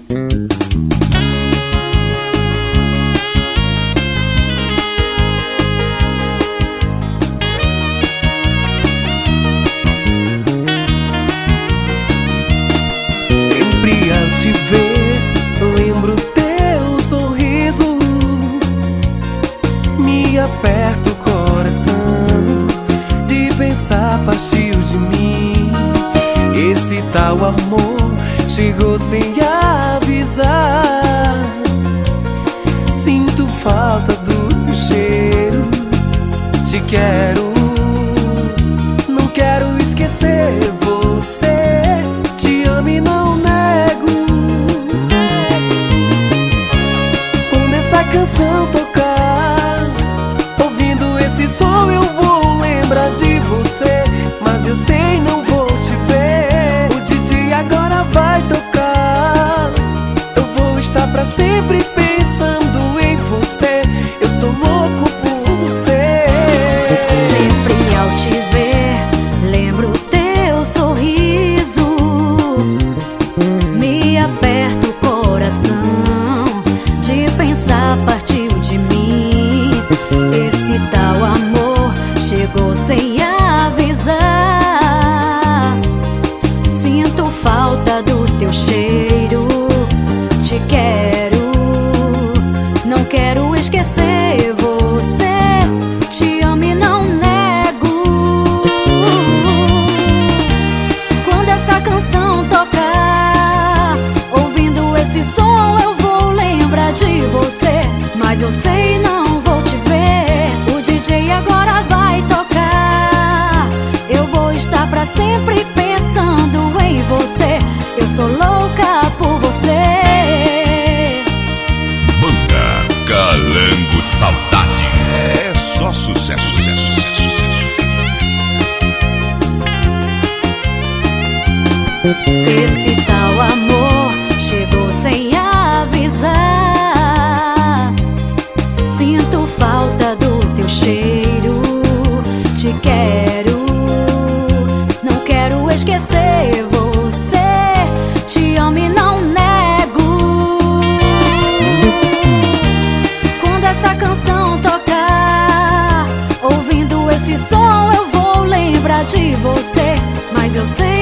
Sempre ao te ver, lembro teu sorriso. Me aperta o coração de pensar partiu de mim. Esse tal amor chegou sem avisar. Sinto falta do teu cheiro. Te quero, não quero esquecer você. Te amo e não nego. Quando essa canção tocar, ouvindo esse som eu vou lembrar de você. Mas eu sei, não vou te ver. O DJ agora vai tocar. Eu vou estar pra sempre pensando em você. Eu sou louco por você. Sempre ao te ver, lembro teu sorriso. Me aperta o coração de pensar partiu de mim. Esse tal amor chegou sem avisar. Sinto falta do teu cheiro. Te quero, não quero esquecer você. Te amo e não nego. Quando essa canção tocar, ouvindo esse som eu vou lembrar de você. Mas eu sei, não vou te ver. O DJ agora vai tocar. Eu vou estar pra sempre pensando em você. Eu sou louca por você. Banda Calango Saudade. É só sucesso. Esse tal amor chegou sem avisar. Sinto falta do teu cheiro. Te quero, não quero esquecer você. Te amo e não nego. Quando essa canção tocar, ouvindo esse som eu vou lembrar de você. Mas eu sei,